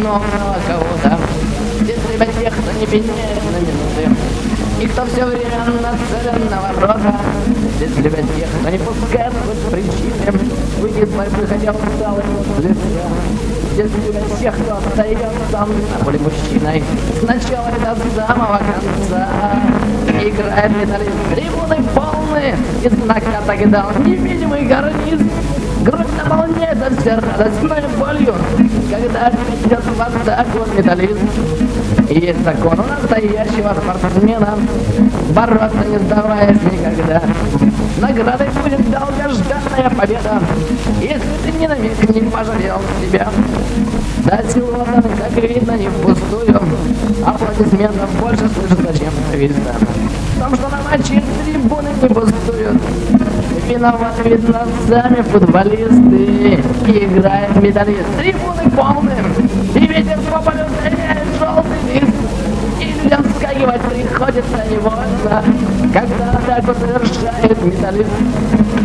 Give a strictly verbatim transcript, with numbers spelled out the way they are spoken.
виновного кого-то. Здесь любят тех, кто не пеняет на минуты, и кто все время нацелен на ворота. Здесь любят тех, кто не пускает хоть причины выйти из борьбы, хотя устал от лица. Здесь любят тех, кто остается на поле мужчиной с начала и до самого конца. Играет металлист, трибуны полные, и знака так дал невидимый гарниз. Грудь наполняется вся радостной болью, когда идет в атаку металлист. И есть закон у настоящего спортсмена, бороться не сдаваясь никогда. Наградой будет долгожданная победа, если ты ни на миг не пожалел себя. Да, силу отданы, как видно, не впустую. Аплодисментов больше слышно, чем свиста. В том, что на матче трибуны не пустуют, виноваты, видно, сами футболисты. И играет металлист, трибуны полны, и ветер по полю гоняет желтый лист. И людям скакивать приходится невольно, когда атаку совершает металлист.